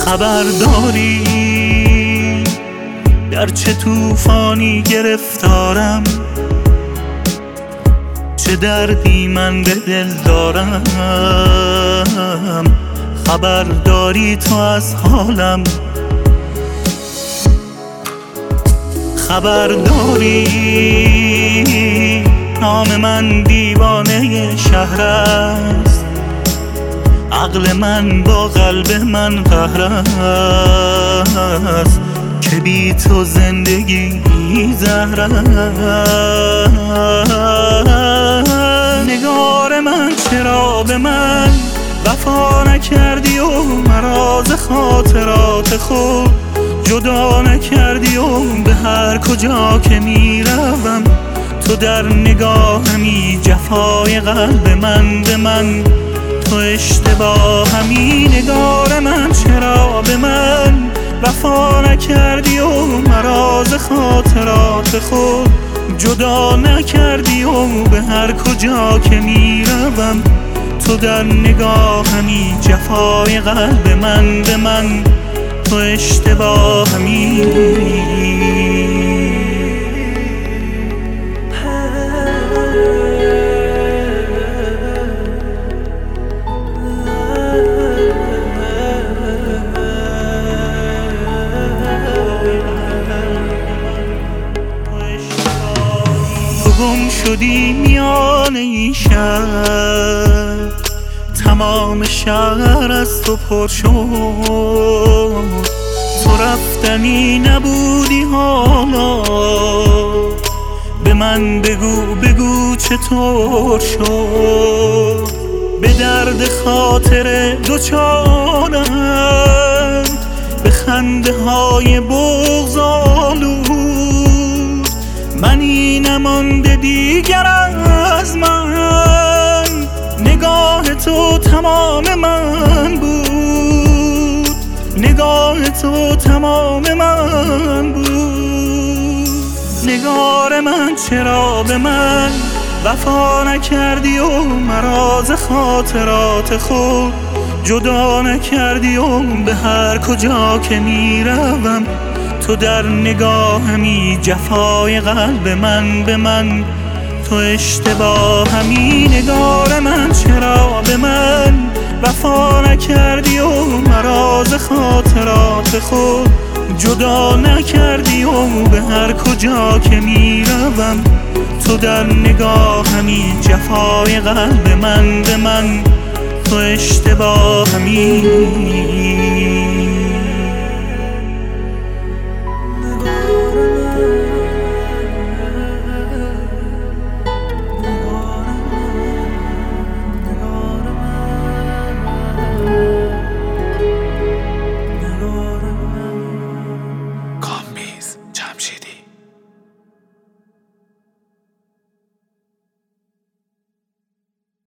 خبر داری در چه طوفانی گرفتارم، چه دردی من به دل دارم. خبر داری تو از حالم، خبر داری نام من دیوانه شهر است، عقل من با قلب من قهر است، که بی تو زندگی زهر است. نگار من چرا به من وفا نکردی و مرا ز خاطرات خود جدا نکردی و به هر کجا که میروم تو در نگاهمی، جفای قلب من به من تو اشتباهمی. نگار من چرا به من وفا نکردی و مرا ز خاطرات خود جدا نکردی و به هر کجا که میروم تو در نگاهمی، جفای قلب من به من تو اشتباهمی. تو گم شدی میان این شهر، تمام شهر از تو پر شد، تو رفتنی نبودی حالا به من بگو چطور شد. به درد خاطر دوچارم، به خنده های بغض آلود، منی نمانده دیگر از من، نگاه تو تمام من بود، نگاه تو تمام من بود. نگار من چرا به من وفا نکردی و مرا ز خاطرات خود جدا نکردی و به هر کجا که میروم تو در نگاهمی، جفای قلب من به من تو اشتباهمی. نگار من چرا به من وفا نکردی و مرا ز خاطرات خود جدا نکردی و به هر کجا که میروم تو در نگاهمی، جفای قلب من به من تو اشتباهمی.